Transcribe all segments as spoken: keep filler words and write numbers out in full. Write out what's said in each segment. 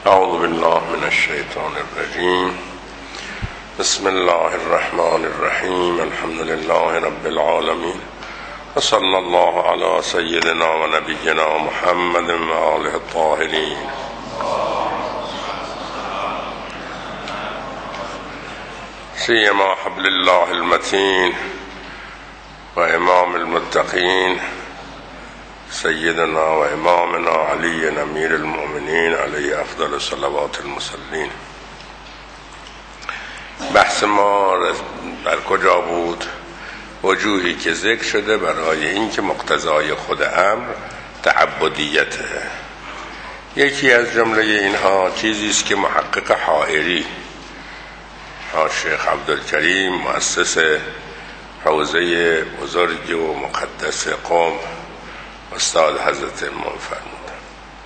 اعوذ بالله من الشیطان الرجیم. بسم الله الرحمن الرحیم. الحمد لله رب العالمین و صلی الله علی سیدنا و نبینا محمد و آله الطاهرین. سیما حبل الله المتین و امام المتقین سیدنا و امامنا علی امیر المؤمنین علیه افضل الصلوات المسلمین. بحث ما در کجا بود؟ وجوهی که ذکر شده برای اینکه مقتضای خود امر تعبدیته. یکی از جمله اینها چیزی است که محقق حائری شیخ عبدالکریم مؤسس حوزه بزرگ و مقدس قم استاد حضرت امام فرمودن.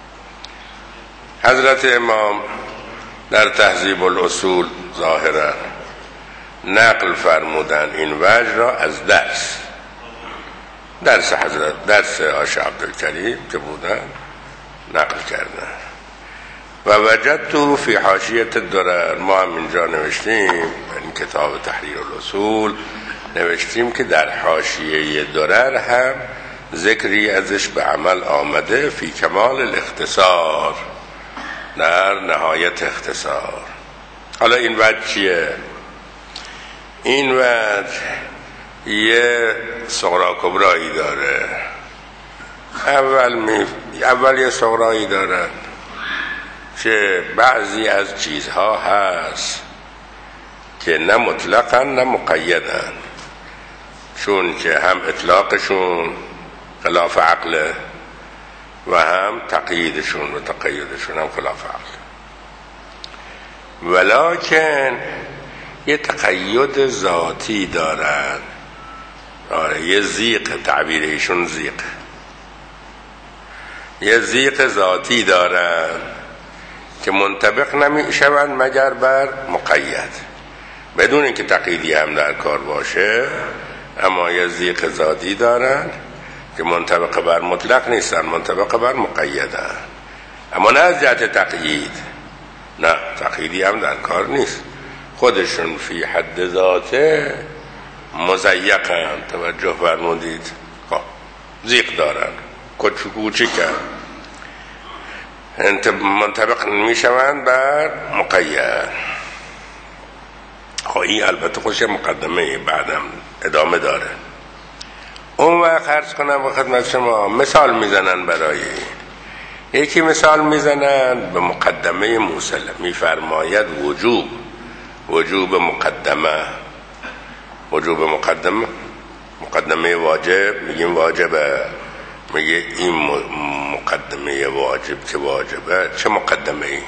حضرت امام در تهذیب الاصول ظاهرا نقل فرمودن این وجه را از درس درس حضرت درس آش عبدالکریم که بودن نقل کردن. و وجدت فی حاشیه الدرر، ما هم اینجا نوشتیم این کتاب تحریر الاصول نوشتیم که در حاشیه درر هم ذکری ازش به عمل آمده فی کمال الاختصار، در نهایت اختصار. حالا این وجه چیه؟ این وجه یه صغرا کبرایی داره. اول می... اول یه صغرایی دارن که بعضی از چیزها هست که نه مطلقا نه مقیدن، چون که هم اطلاقشون خلاف عقله و هم تقییدشون و تقییدشون هم خلاف عقل. ولکن یه تقیید ذاتی دارن. آره یه زیق، تعبیر ایشون زیق، یه زیق ذاتی دارن که منطبق نمی شوند مگر بر مقید، بدون اینکه تقییدی هم در کار باشه، اما یه زیق ذاتی دارن که منطبق بر مطلق نیستن، منطبق بر مقیدن، اما نه از جهت تقیید، نه تقییدی هم در کار نیست، خودشون فی حد ذاته مزیقن. توجه فرمودید؟ زیق دارن، کوچیکن، منطبق میشوند بر مقید. خواهی البته خوش مقدمه بعدم ادامه داره. اون وقت عرض کنم و خدمت شما مثال میزنن برای یکی مثال میزنن به مقدمه موصله، میفرماید وجوب وجوب مقدمه وجوب مقدمه مقدمه واجب، میگیم واجبه، میگه این مقدمه واجب که واجبه چه مقدمه ای؟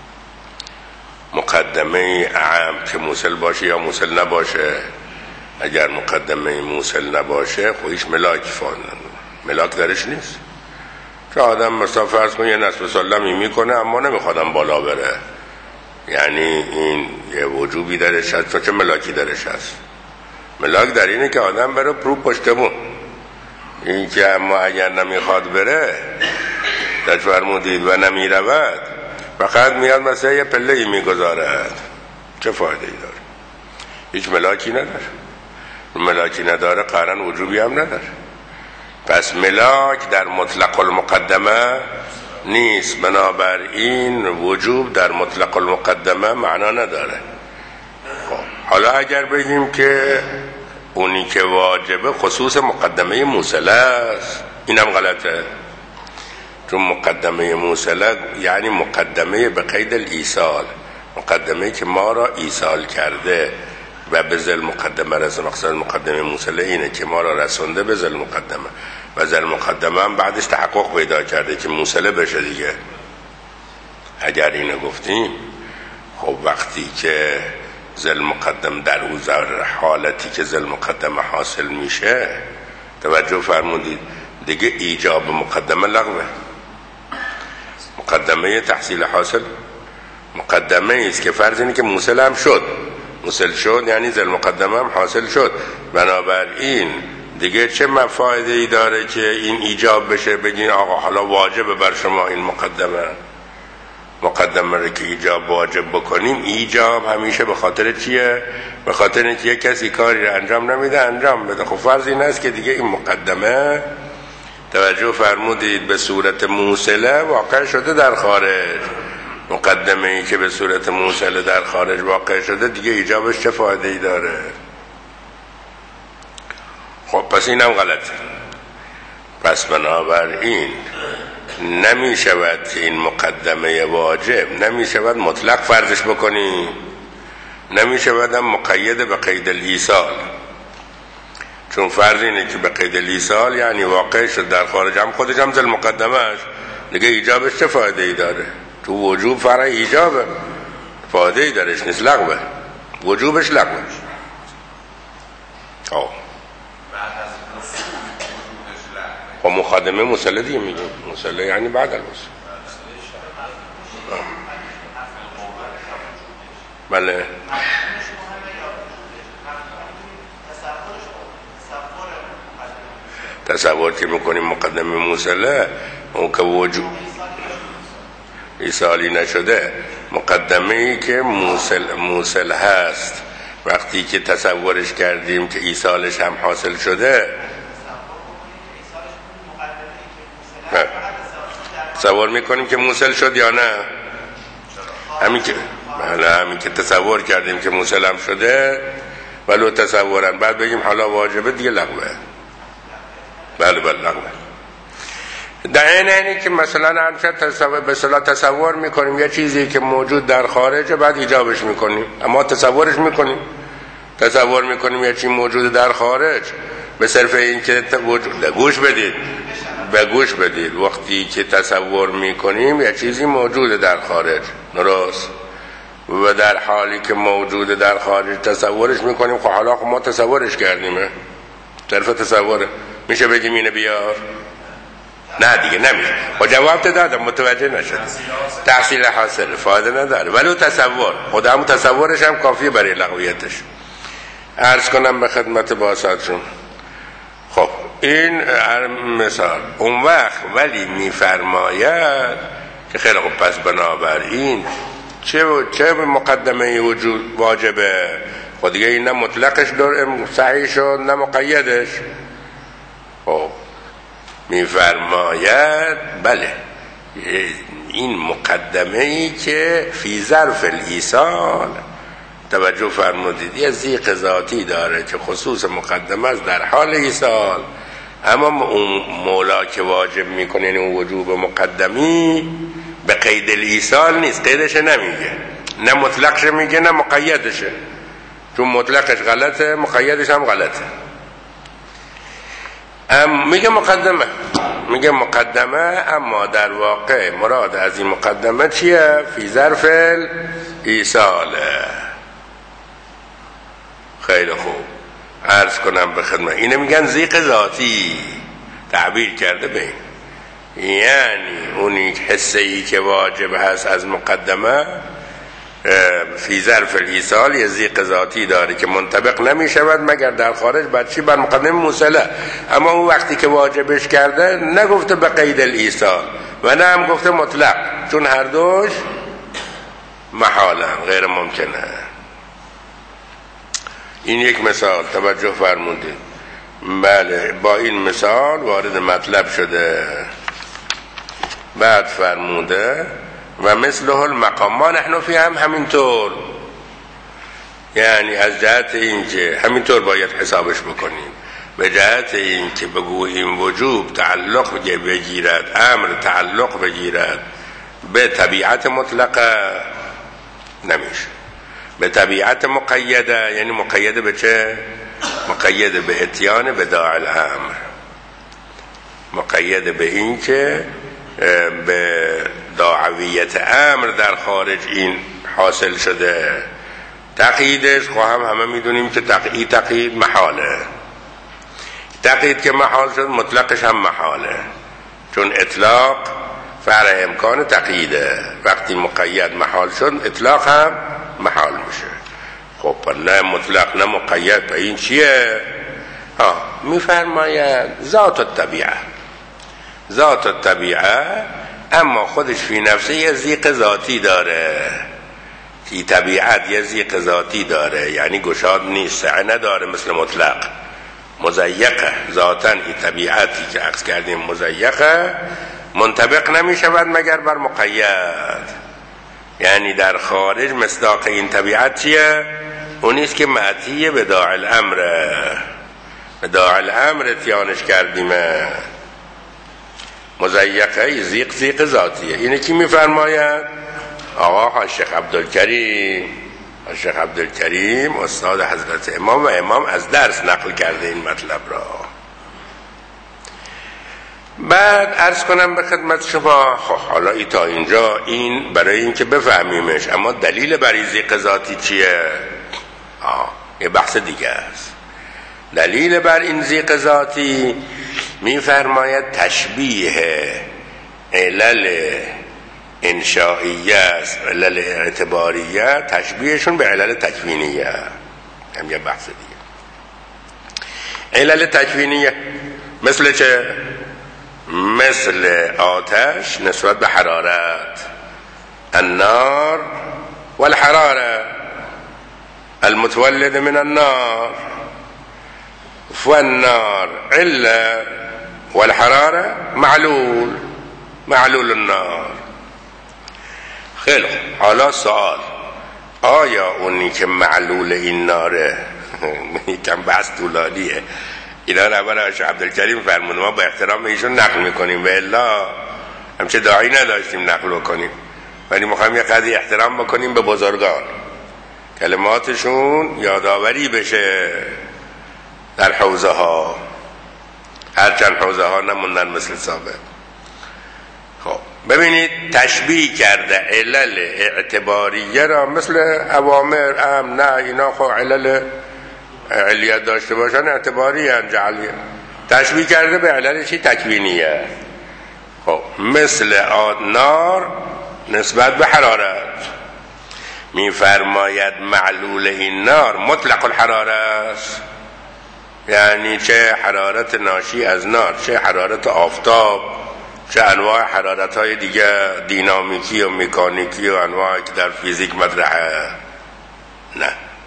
مقدمه اعم که موصل باشه یا موصل نباشه. اگر مقدمه موصل نباشه خودش ملاک فاندن، ملاک درش نیست. که آدم مثلا فرض کن یه نصب سلمی میکنه اما نمیخوادم بالا بره، یعنی این یه وجوبی درش هست، چه ملاکی درش هست؟ ملاک در اینه که آدم بره رو پشتمون. این که اما اگر نمیخواد بره در فرمودید و نمیرود، فقط میاد مثلا یه پله ای میگذارد، چه فایده ای داره؟ هیچ ملاکی نداره. ملاکی نداره قرن وجوبی هم نداره. پس ملاک در مطلق المقدمه نیست، بنابراین وجوب در مطلق المقدمه معنا نداره. حالا اگر بگیم که اونی که واجبه خصوص مقدمه موصله است، اینم غلطه، چون مقدمه موصله یعنی مقدمه به قید الایصال، مقدمه که ما را ایصال کرده و به ذل مقدمه رسون. مقصد مقدمه موصله اینه که ما را رسونده به ذل مقدمه و ذل مقدمه هم بعدش تحقق پیدا کرده که موصله بشه دیگه. اگر اینو گفتیم خب وقتی که ذل مقدم در اون حالتی که ذل مقدمه حاصل میشه، توجه فرمودید دیگه ایجاب مقدمه لغوه. مقدمه تحصیل حاصل مقدمه است که فرض اینه که موصل هم شد، موصل شد یعنی ذل مقدمه هم حاصل شد، بنابراین دیگه چه فایده ای داره که این ایجاب بشه بگین آقا حالا واجبه بر شما این مقدمه؟ مقدمه رو که ایجاب واجب بکنیم، ایجاب همیشه به خاطر چیه؟ به خاطر اینکه یک کسی کاری رو انجام نمیده انجام بده. خب فرض این است که دیگه این مقدمه توجه فرمودید به صورت موصله واقع شده در خارج. مقدمه ای که به صورت موصله در خارج واقع شده دیگه ایجابش چه فایده ای داره؟ خب پس اینم غلطه. پس بنابراین نمی شود که این مقدمه واجب نمی شود مطلق فرضش بکنی، نمی شود هم مقید به قید الایصال، چون فرض اینه که به قید الایصال یعنی واقع شد در خارج، هم خودش هم زل مقدمه است دیگه، ایجابش چه فایده ای داره؟ تو وجوب فرع ایجابه، فایده ای درش نیست، لغوه، وجوبش لغوه. آه و مقدمه موصله دیگه میگیم، موصله یعنی بعد الوصول. بله تصور که میکنیم مقدمه موصله اون که وجود ایصالی نشده، مقدمه ای که موصل موصل هست وقتی که تصورش کردیم که ایصالش هم حاصل شده، تصور میکنیم که موصل شد یا نه؟ همین که بله همین که تصور کردیم که موصل هم شده ولو تصورن، بعد بگیم حالا واجبه دیگه لغوه. بله بله لغوه. در این اینی که مثلا همشه تصور به اصطلاح تصور میکنیم یه چیزی که موجود در خارجه بعد ایجابش میکنیم، اما تصورش میکنیم تصور میکنیم یه چیزی موجود در خارج به صرف این که وجود. گوش بدید به گوش بدید وقتی که تصور میکنیم یه چیزی موجود در خارج، درست، و در حالی که موجود در خارج تصورش میکنیم، خب حالا ما تصورش کردیمه، طرف تصوره، میشه بگیم اینه بیار؟ نه دیگه نمیشه. خب جواب te دادم متوجه نشد، تحصیل حاصل فایده نداره، ولو تصور خود همون تصورش هم کافیه برای لغویتش. عرض کنم به خدمت باسطشون. خب این مثال اون وقت ولی میفرماید که خیلی خب پس بنابراین چه چه مقدمه وجود واجبه؟ خب دیگه این نه مطلقش صحیح شد نه مقیدش. خب میفرماید بله این مقدمه ای که فی ظرف الایصال، توجه فرمودید، یه ذیق ذاتی داره که خصوص مقدمه است در حال ایصال، اما اون مولا که واجب میکنه یعنی اون وجوب مقدمی به قید الایصال نیست، قیدش نمیگه، نه مطلقش میگه نه مقیدشه، چون مطلقش غلطه مقیدش هم غلطه. ام میگه مقدمه میگه مقدمه اما در واقع مراد از این مقدمه چیه؟ فی ظرف الایصاله. خیلی خوب عرض کنم به خدمت، اینه میگن ذیق ذاتی تعبیر کرده به این، یعنی اونی حسه ای که واجب هست از مقدمه فی ظرف الایصال یه ذیق ذاتی داره که منطبق نمی شود مگر در خارج بعد چی؟ بر مقدمه موصله. اما اون وقتی که واجبش کرده نگفته به قید الایصال و نه هم گفته مطلق، چون هر دوش محالن غیر ممکنه. این یک مثال توجه فرمودید. بله با این مثال وارد مطلب شده. بعد فرموده و مثله المقام، ما نحن فی هم همینطور، یعنی از جهت این که همینطور باید حسابش بکنیم، به جهت این که بگوییم وجوب تعلق بگیرد، امر تعلق بگیرد به طبیعت مطلقه نمیشه، به طبیعت مقیده، یعنی مقیده به چه؟ مقیده به اتیان بداع الامر، مقیده به این که به داعویت امر در خارج این حاصل شده. تقییدش خب هم همه میدونیم که تقیید تقیید محاله، تقیید که محال شد مطلقش هم محاله، چون اطلاق فرع امکان تقییده، وقتی مقید محال شد اطلاق هم محال میشه. خب نه مطلق نه مقید، به این چیه؟ ها میفرماید ذات الطبیعه، ذات الطبیعه اما خودش فی نفسه یه ضیق ذاتی داره، فی طبیعت یه ضیق ذاتی داره، یعنی گشاد نیست، سعه نداره مثل مطلق، مضیقه ذاتاً. این طبیعتی که عکس کردیم مضیقه، منطبق نمی شود مگر بر مقید. یعنی در خارج مصداق این طبیعت چیه؟ اونیست که معطیه به داع الامر، به داع الامر اتیانش کردیم. مضیقه ضیق ضیق ذاتیه. اینه کی میفرماید؟ آقا شیخ عبدالکریم. شیخ عبدالکریم استاد حضرت امام و امام از درس نقل کرده این مطلب را. بعد عرض کنم به خدمت شما، خب حالا ای تا اینجا این برای این که بفهمیمش، اما دلیل برای ضیق ذاتی چیه؟ آه یه بحث دیگه است. دلیل بر این ضیق ذاتی میفرماید تشبیه علل انشائیه است، علل اعتباریه، تشبیهشون به علل تکوینیه. هم یه بحث دیگه. علل تکوینیه مثل چه؟ مثل آتش نسبت به حرارت، النار والحراره، المتولد من النار، والنار علة والحراره معلول، معلول النار. خیلی حالا سوال، آیا اونی که معلول این ناره یکم بحث طولانیه، اینا رو اول شیخ عبدالکریم فرمونه، ما با احترام ایشون نقل میکنیم و الا همچه داعی نداشتیم نقل کنیم، ولی میخوایم یه قدری احترام بکنیم به بزرگان، کلماتشون یادآوری بشه در حوزه ها، هرچند حوزه ها نموندن مثل سابق. خب ببینید تشبیه کرده علل اعتباریه را مثل اوامر، امر، نه، اینا خب علل علیت داشته باشن اعتباری هن، جعلیه. تشبیه کرده به علل چی؟ تکوینیه. خب مثل نار نسبت به حرارت، میفرماید معلول این نار مطلق الحراره است، یعنی چه حرارت ناشی از نار، چه حرارت آفتاب، چه انواع حرارت های دیگه دینامیکی و مکانیکی و انواعی که در فیزیک مطرحه، نه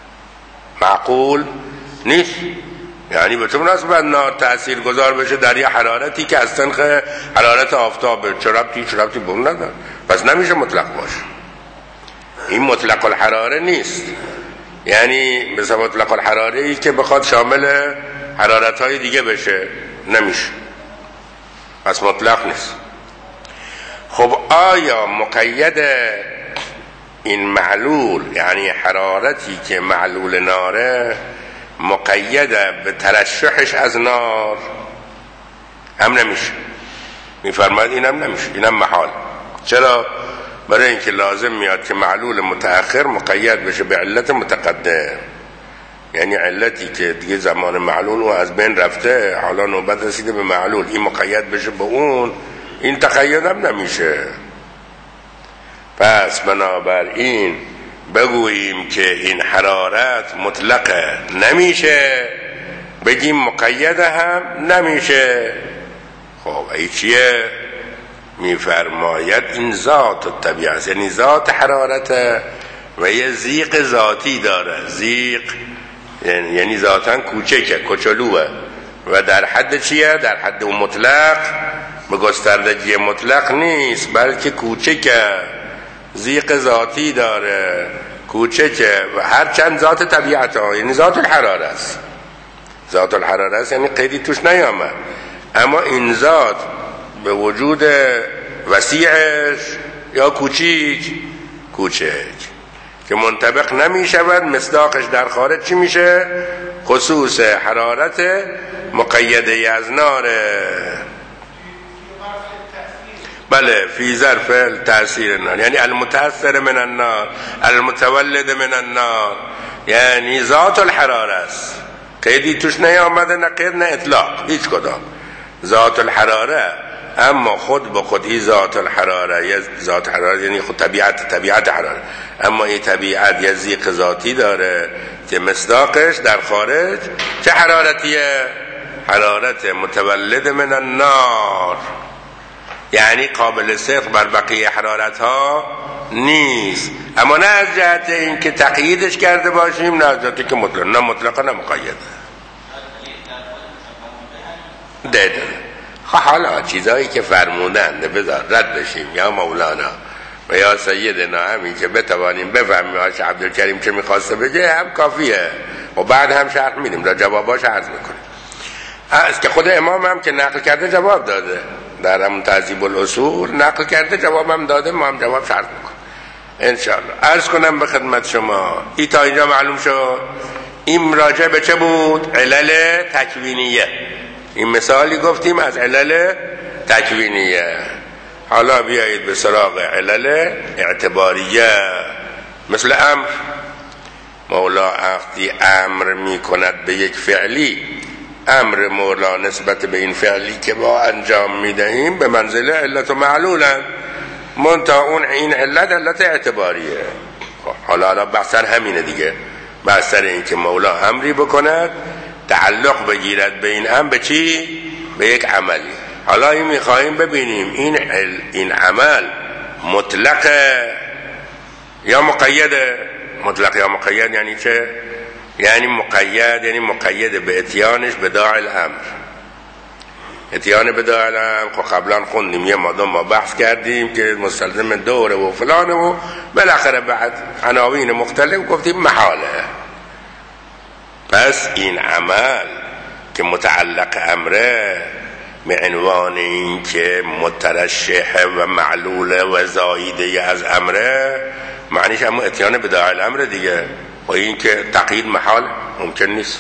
معقول نیست. یعنی به چه مناسبت نار تأثیر گذار بشه در یه حرارتی که از سنخ حرارت آفتابه؟ چه ربطی چه ربطی به اون نداره، پس نمیشه مطلق باشه. این مطلق الحراره نیست، یعنی مثل مطلق الحراره ای که بخواد شامل حرارت های دیگه بشه، نمیشه، پس مطلق نیست. خب آیا مقید این معلول، یعنی حرارتی که معلول ناره، مقید به ترشحش از نار هم نمیشه؟ میفرماید اینم نمیشه، اینم محال. چرا؟ برای اینکه لازم میاد که معلول متأخر مقید بشه به علت متقدم، یعنی علتی که دیگه زمان معلول او از بین رفته، حالا نوبت رسیده به معلول، این مقید بشه به اون، این تقید هم نمیشه. پس بنابراین بگوییم که این حرارت مطلقه نمیشه، بگیم مقید هم نمیشه. خب ای چیه؟ میفرماید این ذات الطبیعه، یعنی ذات حرارت و یه ضیق ذاتی داره. ضیق یعنی ذاتاً کوچکه، کوچولوه، و در حد چیه؟ در حد اون مطلق، به گستردگی مطلق نیست، بلکه کوچکه، ضیق ذاتی داره، کوچکه، و هر چند ذات طبیعت ها، یعنی ذات الحراره است. ذات الحراره است یعنی قیدی توش نیامد، اما این ذات به وجود وسیعش یا کوچیک، کوچک که منطبق نمی شود، مصداقش در خارج چی میشه؟ خصوص حرارت مقیده از ناره. بله، فی ظرف تأثیر النار، یعنی المتأثر من النار، المتولد من النار، یعنی ذات الحراره است، قیدی توش نیامده، نه قید نه اطلاق، هیچ کدام، ذات الحراره. اما خود به خود این ذات الحراره، یا ذات حراره یعنی خود طبیعت، طبیعت حراره، اما این طبیعت یا ضیق ذاتی داره که مصداقش در خارج چه حرارتیه؟ حرارت متولد من النار. یعنی قابل صدق بر بقیه حرارت ها نیست، اما نه از جهت این که تقییدش کرده باشیم، نه از جهت که مطلق، نه مطلقا نه مقیده. ده ده خب حالا چیزایی که فرمودند بذار رد بشیم یا مولانا و یا سیدنا، همین که بتوانیم بفهمیم آقای عبدالکریم چه میخواسته بگه هم کافیه و بعد هم شرح میدیم، در جواباش عرض میکنیم. از که خود امام هم که نقل کرده جواب داده، در همون تهذیب الاصول نقل کرده جواب هم داده، ما هم جواب شرح میکنیم انشاءالله. عرض کنم به خدمت شما ای تا اینجا معلوم شد این راجع به چه بود؟ علل تکوینیه. این مثالی گفتیم از علل تکوینیه. حالا بیایید به سراغ علل اعتباریه. مثل امر، مولا وقتی امر می کند به یک فعلی، امر مولا نسبت به این فعلی که با انجام می دهیم به منزله علت و معلولن، منتها اون این علت علت اعتباریه. حالا حالا بحثر همینه دیگه، بحثر این که مولا امری بکند تعلق بگیرد به این امر به چی؟ به یک عملی. حالا این میخواییم ببینیم این این عمل مطلق یا مقید. مطلق یا مقید یعنی چه؟ یعنی مقید یعنی مقید به اتیانش به داعی الامر. اتیان به داعی الامر خب قبلا خوندیم، یه مادم ما بحث کردیم که مستلزم دوره و فلانه و بالاخره بعد عناوین مختلف گفتیم محاله. پس این عمل که متعلق امره به عنوان این که مترشح و معلول و زایده از امره، معنیش همون اتیان به داعی الامر دیگه، و این که تقیید محال ممکن نیست.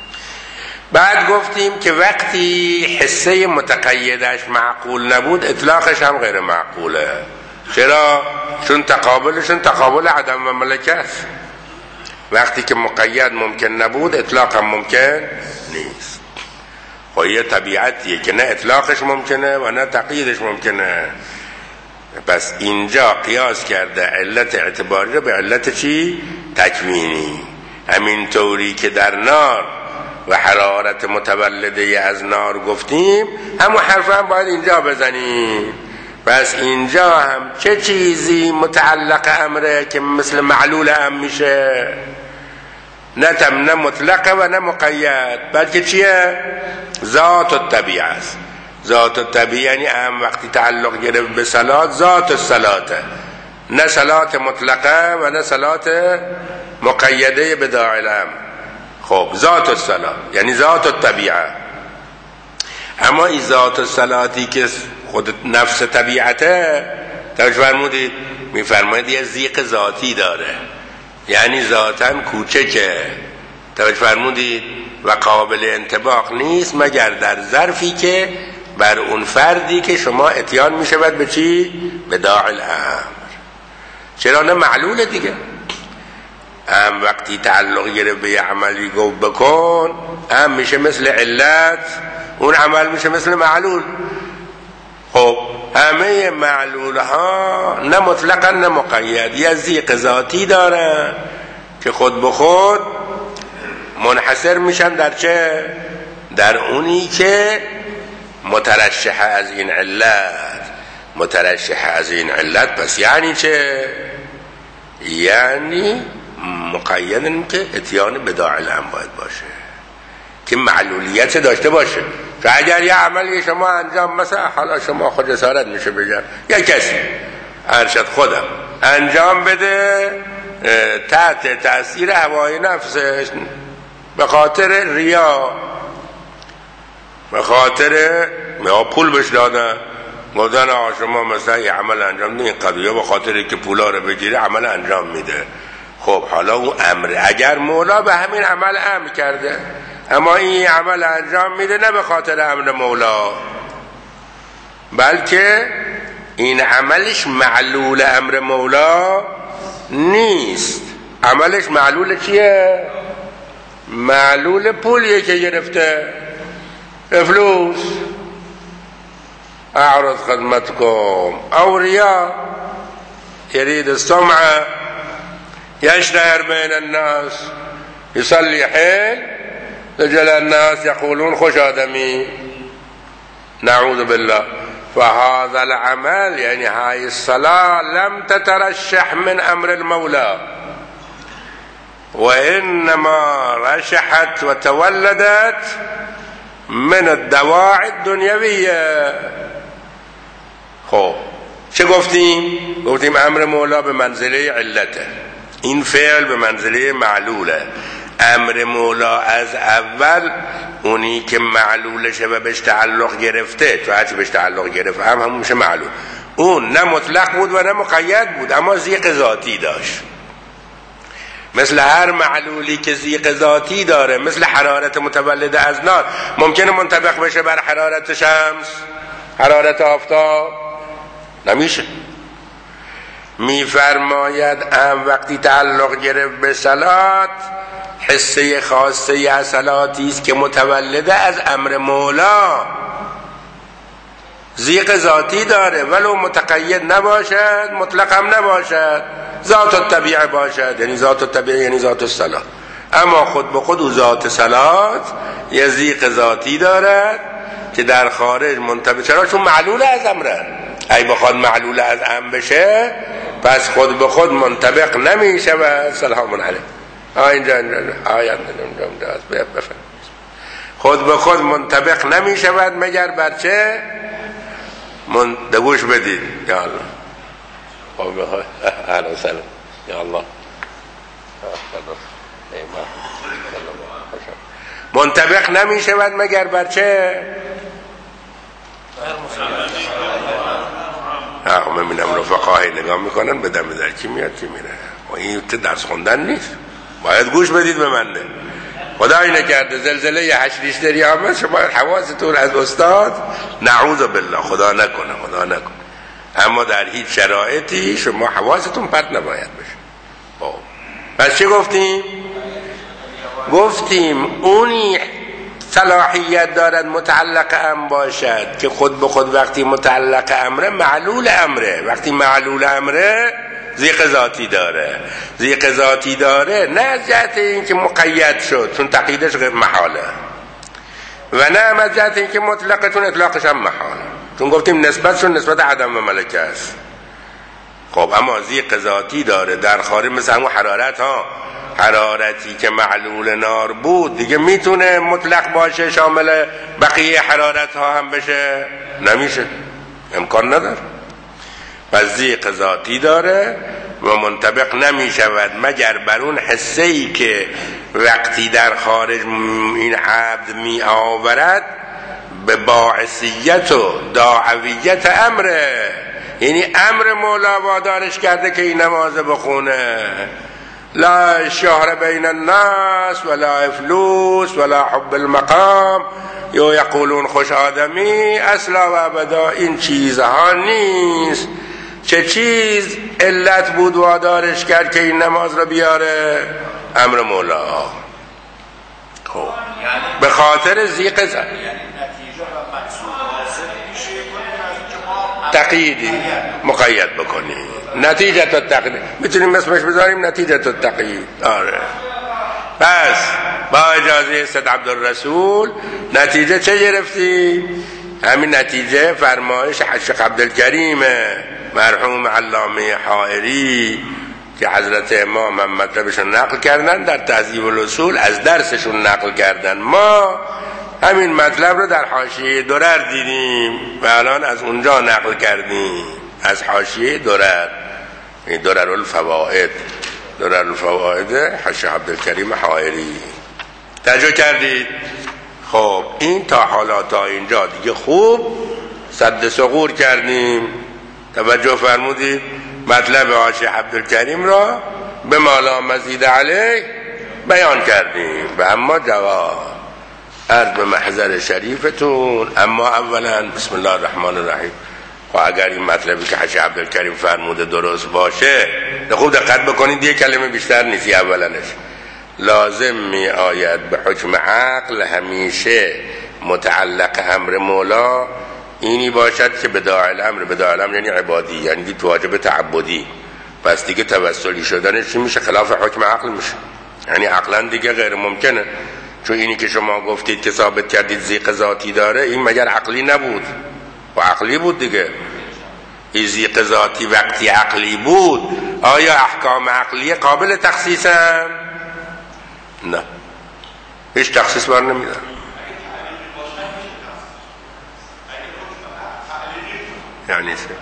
بعد گفتیم که وقتی حسه متقیدش معقول نبود اطلاقش هم غیر معقوله. چرا؟ چون تقابلشون تقابل عدم و ملکه است. وقتی که مقید ممکن نبود اطلاق هم ممکن نیست. خب یه طبیعتیه که نه اطلاقش ممکنه و نه تقییدش ممکنه. پس اینجا قیاس کرده علت اعتباری رو به علت چی؟ تکوینی. همین طوری که در نار و حرارت متولده از نار گفتیم، همون حرف هم باید اینجا بزنیم. پس اینجا هم چه چیزی متعلق امره که مثل معلول هم میشه؟ نه تم نه مطلقه و نه مقید، بلکه چیه؟ ذات الطبیعه است. ذات الطبیعه یعنی هم وقتی تعلق گرفت به صلات، ذات الصلاته، نه صلات مطلقه و نه صلات مقیده به داعی الامر. خب ذات الصلات یعنی ذات الطبیعه. اما این ذات الصلاتی که خود نفس طبیعته، توجه فرمودید میفرماید یه ضیق ذاتی داره، یعنی ذاتاً کوچکه، توجه فرمودید، و قابل انطباق نیست مگر در ظرفی که بر اون فردی که شما اتیان میشود به چی؟ به داعی الامر. چرا؟ نه معلوله دیگه. هم وقتی تعلق گرفت به یه عملی گفت بکن، هم میشه مثل علت، اون عمل میشه مثل معلول. خب همه معلول ها نه مطلقا نه مقید یه ضیق ذاتی دارن که خود به خود منحصر میشن در چه؟ در اونی که مترشح از این علت. مترشح از این علت پس یعنی چه؟ یعنی مقیدن که اتیان به داعی الامر باید باشه، که معلولیت داشته باشه. که اگر یه عملی شما انجام، مثلا حالا شما خود جسارت میشه بگم یه کسی ارشد خودم انجام بده تحت تأثیر هوای نفسش، به خاطر ریا، به خاطر یا پول بهش دادن، گفتن آقا شما مثلا یه عمل انجام ده، این قضیه به خاطر که پولا رو بگیره عمل انجام میده. خب حالا اون امر، اگر مولا به همین عمل امر کرده اما این عمل انجام میده نه به خاطر امر مولا، بلکه این عملش معلول امر مولا نیست. عملش معلول چیه؟ معلول پولیه که گرفته، فلوس. اعرض خدمتكم او ریا يريد السمعة يشتهر بين الناس يصلي حيل لجل الناس يقولون خوش آدمی، نعوذ بالله. فهذا العمل یعنی های الصلاة لم تترشح من امر المولى وإنما رشحت وتولدت من الدواعي الدنیویه. خب چه گفتیم؟ گفتیم امر مولا به منزله علته، این فعل به منزله معلوله. امر مولا از اول اونی که معلولشه و بهش تعلق گرفته، تو هرچی بهش تعلق گرفته هم همون میشه معلول. اون نه مطلق بود و نه مقید بود، اما ذیق ذاتی داشت. مثل هر معلولی که ذیق ذاتی داره، مثل حرارت متولده از نار ممکنه منطبق بشه بر حرارت شمس، حرارت آفتاب؟ نمیشه. میفرماید ام وقتی تعلق گرفت به صلات، حصه خاصه از صلاتی است که متولده از امر مولا، ذیق ذاتی داره، ولو متقید نباشد مطلق هم نباشد، ذات الطبیعه باشد، یعنی ذات الطبیعه یعنی ذات الصلات. اما خود به خود او ذات صلات یه ذیق ذاتی دارد که در خارج منطبق، چرا؟ چون معلول از امره. ای بخواد معلول از امر بشه پس خود به خود منطبق نمیشه. و سلام علیکم اینجا آیت بفرم خود به خود منطبق نمی شود مگر بر چه؟ من دگوش بدید یا الله اهلا سلام یا الله منطبق نمی شود مگر بر چه؟ من میبینم رفقاهی نگاه میکنن بدم در کی میاد کی میره و این درس خوندن نیست، باید گوش بدید به من. خدایی نکرده زلزله هشت ریشتری آمد شما حواستون از استاد نعوذ بالله، خدا نکنه خدا نکنه، اما در هیچ شرایطی شما حواستون پرت نباید بشه. با. پس چه گفتیم؟ گفتیم اونی صلاحیت دارد متعلق امر باشد که خود به خود وقتی متعلق امره معلول امره، وقتی معلول امره ذیق ذاتی داره، ذیق ذاتی داره نه از جهت این که مقید شد چون تقییدش محاله، و نه هم از جهت این که مطلقه چون اطلاقش هم محاله، چون گفتیم نسبتشون نسبت عدم و ملکه است. خب اما ذیق ذاتی داره در خارج، مثل همون حرارت ها، حرارتی که معلول نار بود دیگه میتونه مطلق باشه شامل بقیه حرارت ها هم بشه؟ نمیشه، امکان نداره. پس ذیق ذاتی داره و منطبق نمی شود مگر بر اون حصه ای که وقتی در خارج این عبد می آورد به باعثیت و داعویت امره، یعنی امر مولا وادارش کرده که این نماز بخونه. لا شهر بین الناس ولا افلوس ولا حب المقام یا یقولون خوش آدمی، اصلا و ابدا این چیزها نیست. چه چیز علت بود وادارش کرد که این نماز رو بیاره؟ امر مولا. خب به خاطر ذیق ذات تقییدی مقید بکنی، نتیجه تا تقیید میتونیم اسمش بذاریم نتیجه تا تقیید. آره پس با اجازه سید عبدالرسول نتیجه چه گرفتی؟ همین نتیجه فرمایش شیخ عبدالکریم مرحوم علامه حائری که حضرت امام هم مطلبشون نقل کردن در تهذیب الاصول، از درسشون نقل کردن. ما همین مطلب رو در حاشیه درر دیدیم و الان از اونجا نقل کردیم، از حاشیه درر، درر الفوائد، درر الفوائد شیخ عبدالکریم حائری. توجه کردید؟ خب این تا حالا تا اینجا دیگه خوب سد ثغور کردیم، توجه فرمودید؟ مطلب آقای عبدالکریم را به مالا مزید علیه بیان کردیم. و اما جواب عرض به محضر شریفتون، اما اولا بسم الله الرحمن الرحیم. و اگر این مطلبی که حاج عبدالکریم فرموده درست باشه، خوب دقت بکنید، یه کلمه بیشتر نیست. اولنش لازم می آید به حکم عقل همیشه متعلق امر مولا اینی باشد که بداعی الامر، بداعی الامر یعنی عبادی، یعنی تو واجب تعبدی، پس دیگه توسلی شدنش چی میشه؟ خلاف حکم عقل میشه، یعنی عقلا دیگه غیر ممکنه. چون اینی که شما گفتید که ثابت کردید ذیق ذاتی داره، این مگر عقلی نبود؟ و عقلی بود دیگه. زیق ذاتی وقتی عقلی بود آیا احکام عقلیه قابل تخصیصن؟ نه، هیچ تخصیص بر نمیدن. یعنی چه؟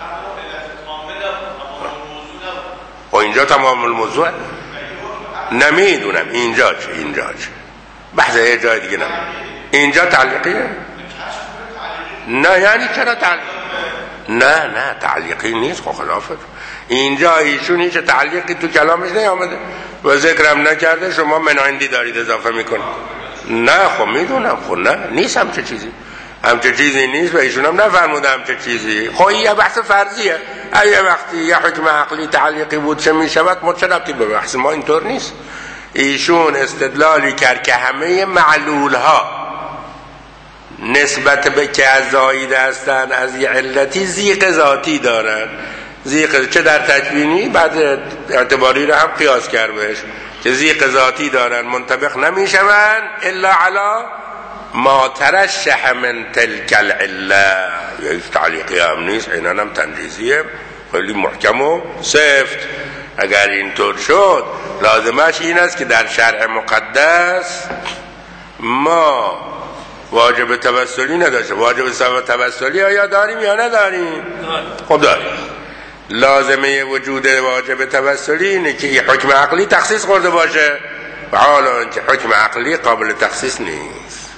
و اینجا تمام الموضوع نمیدونم اینجا چه اینجا چه بحث یه جای دیگه نمیدونم. اینجا تعلیقیه؟ نه. یعنی چرا تعلیق؟ نه نه تعلیقی نیست. خب خلافه اینجا ایشون هیچ تعلیقی تو کلامش نیامده و ذکرم نکرده شما منعندی دارید اضافه میکنید. نه خب میدونم. خب نه نیست همچه چیزی، همچه چیزی نیست و ایشون هم نفرموده همچه چیزی. خب این یه بحث فرضیه. اگه وقتی یه حکم عقلی تعلیقی بود چه میشود ما چه ربطی به بحث ما؟ اینطور نیست. ایشون استدلالی کرد که همه معلول ها نسبت به که از زایده هستن از یه علتی زیق ذاتی دارن. زیق چه در تکوینی بعد اعتباری رو هم قیاس کرد بهش که زیق ذاتی دارن منطبق نمیشون الا علی ما ترشح من تلک العله. یه تعلیقی هم نیست، اینان هم تنجیزیه خیلی محکم و سفت. اگر اینطور شد لازمش این است که در شرع مقدس ما واجب توسلی نداشته. واجب سبب توسلی آیا داریم یا نداریم؟ خب داریم. لازمه وجود واجب توسلی اینه که این حکم عقلی تخصیص خورده باشه و حالا اینکه حکم عقلی قابل تخصیص نیست.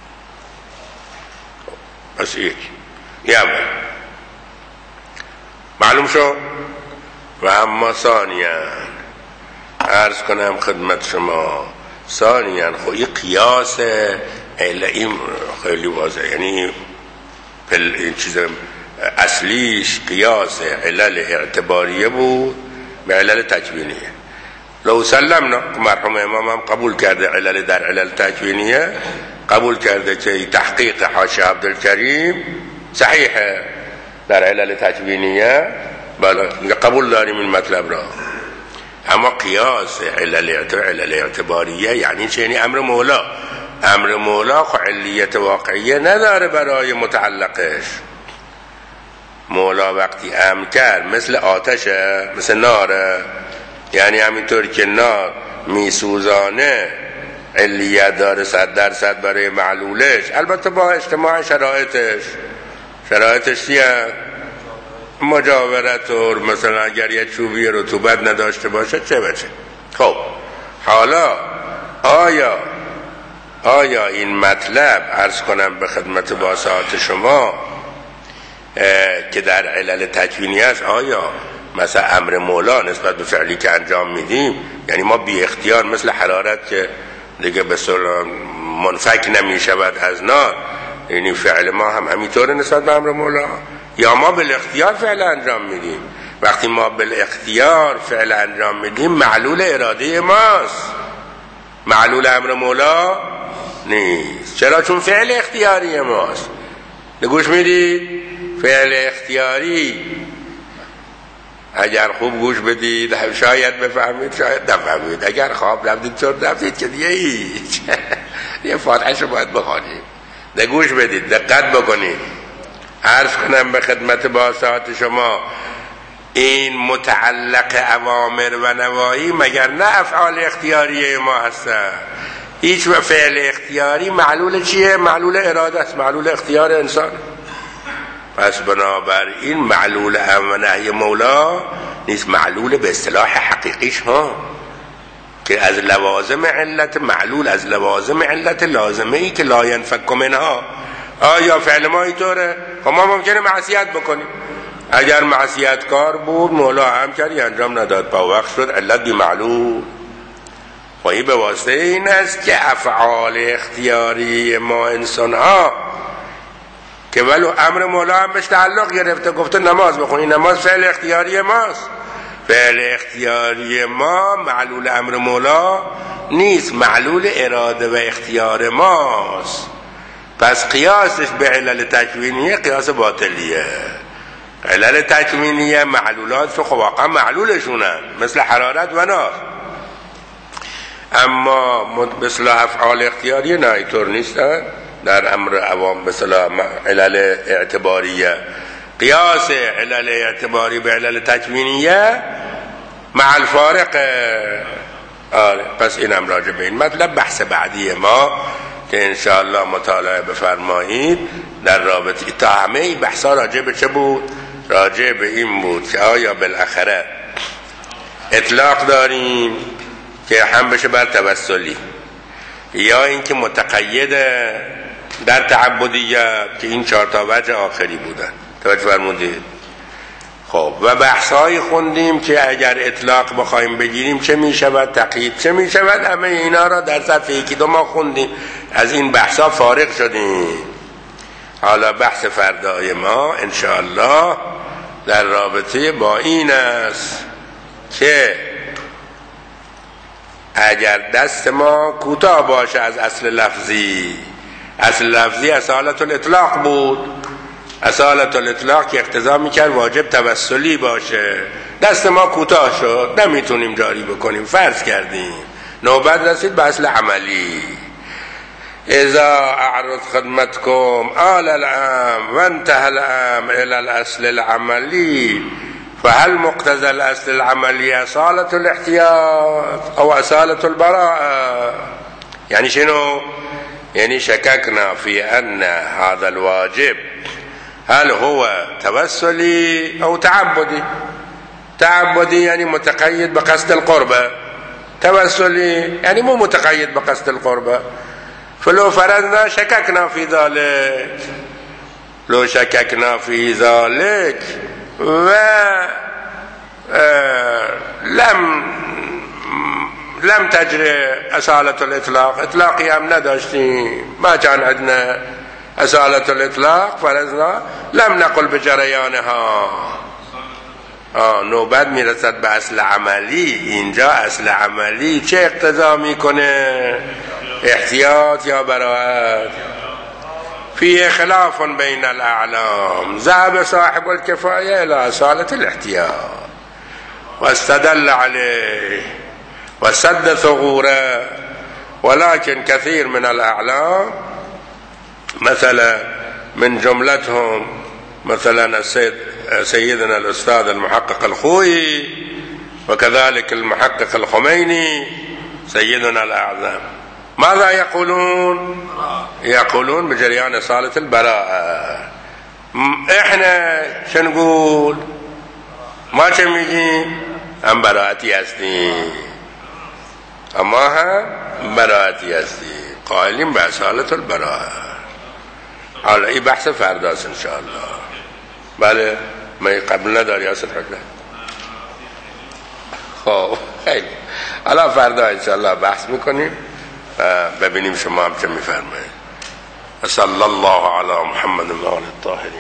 بس یک یه اول معلوم شد. و اما ثانیاً عرض کنم خدمت شما، ثانیاً خب این قیاس این خیلی واضح، یعنی این چیز اصلیش قیاس علل اعتباریه بود به علل تکوینیه. لو سلمنا مرحوم امام هم قبول کرده علل در علل تکوینیه، قبول کرده که تحقیق حاشیه عبدالکریم صحیحه در علل تکوینیه، بله قبول داریم این مطلب را. اما قیاس علل اعتباریه یعنی چه؟ یعنی امر مولا. امر مولا خو علیت واقعیه نداره برای متعلقش. مولا وقتی امر کرد مثل آتشه، مثل ناره، یعنی همینطور که نار میسوزانه علیت داره صد درصد برای معلولش، البته با اجتماع شرایطش. شرایطش چیه؟ مجاورت، و مثلا اگر یه چوبی رطوبت نداشته باشه چه بچه. خب حالا آیا آیا این مطلب عرض کنم به خدمت باساعت شما که در علل تکوینی است، آیا مثلا امر مولا نسبت به فعلی که انجام میدیم، یعنی ما بی اختیار مثل حرارت که دیگه به صورت منفک نمیشود از نار، یعنی فعل ما هم همینطوره نسبت به امر مولا، یا ما بالاختیار فعل انجام میدیم؟ وقتی ما بالاختیار فعل انجام میدیم معلول اراده ماست، معلول امر مولا نیست. چرا؟ چون فعل اختیاری ماست. گوش میدید؟ فعل اختیاری اگر خوب گوش بدید شاید بفهمید، شاید نفهمید. اگر خواب رفتید چون رفتید که دیگه هیچ یه فاتحه باید بخوانید. ده گوش بدید، دقت بکنید. عرض کنم به خدمت باساعت شما این متعلق اوامر و نواهی مگر نه افعال اختیاریه ما هستن؟ هیچ و فعل اختیاری معلول چیه؟ معلول اراده است، معلول اختیار انسان. پس بنابراین معلول امر و نهی مولا نیست، معلول به اصطلاح حقیقیش ها که از لوازم علت، معلول از لوازم علت لازمه ای که لا ینفک منها. آیا فعل ما اینطوره؟ خب ما ممکنه معصیت بکنیم. اگر معصیت کار بود مولا هم کردی انجام نداد، با وقت شد علت بی معلول. و این به واسطه این است که افعال اختیاری ما انسان ها که ولو امر مولا هم بهش تعلق گرفته، گفته نماز بخونی، نماز فعل اختیاری ماست. فعل اختیاری ما معلول امر مولا نیست، معلول اراده و اختیار ماست. پس قیاسش به علل تکوینیه قیاس باطلیه. علل تکوینیه معلولات خب واقعا معلولشونن مثل حرارت و نار، اما مثل افعال اختیاری نه اینطور نیستن. در امر عوام مثلا علل اعتباریه، قیاس علل اعتباری به علل تکوینیه مع الفارق. آره پس اینم راجع به این مطلب بحث بعدی ما که انشاءالله مطالعه بفرمایید در رابطه تا همه این بحثا راجع به چه بود؟ راجع به این بود که آیا بالاخره اطلاق داریم که هم بشه بر توسلی، یا اینکه متقیده در تعبدیت که این چهار تا وجه آخری بودن. توجه فرمودید؟ خب و بحث‌های خوندیم که اگر اطلاق بخوایم بگیریم چه میشود، تقیید چه میشود، همه اینا را در صفحه یکی دو ما خوندیم، از این بحث‌ها فارغ شدیم. حالا بحث فردای ما انشاءالله در رابطه با این است که اگر دست ما کوتاه باشه از اصل لفظی، اصل لفظی اصالت الاطلاق بود، اصالت الاطلاق که اقتضا میکرد واجب توسلی باشه، دست ما کوتاه شد نمیتونیم جاری بکنیم، فرض کردیم، نوبت رسید به اصل عملی. اذا اعرض خدمتكم آل الامر وانتهى الامر الى الاصل العملی فهل مقتضى الاصل العملی اصالة الاحتیاط او اصالة البراءة؟ يعني شنو؟ يعني شككنا في ان هذا الواجب هل هو توسلي او تعبدي. تعبدي يعني متقيد بقصد القربة، توسلي يعني مو متقيد بقصد القربة. فلو فرضنا شككنا في ذلك، لو شككنا في ذلك و لم لم تجري اصالة الاطلاق، اطلاقی هم نداشتیم، ما كان عندنا اصالة الاطلاق، فرضنا لم نقل بجریانها. آه نوبت میرسد به اصل عملی. اینجا اصل عملی چه اقتضا میکنه؟ احتیاط یا براءت؟ فيه خلاف بين الاعلام، ذهب صاحب الكفاية الى اصالة الاحتياط واستدل عليه وسد ثغوره، ولكن كثير من الاعلام مثلا من جملتهم مثلا السيد سيدنا الأستاذ المحقق الخوئي وكذلك المحقق الخميني سيدنا الأعظم ماذا يقولون؟ يقولون بجريان اصالة البراءة. احنا شنقول؟ ما چه میگیم؟ هم براءتی هستیم، اما هم براءتی هستیم، قائلیم به اصالة البراءة. حالا این بحث فرداست انشاءالله. بله من قبل نداری اصلا حکم. خب خیلی حالا فردا انشاءالله بحث میکنیم و ببینیم شما هم چه میفرمایید. صلی الله علی محمد و آله الطاهرین.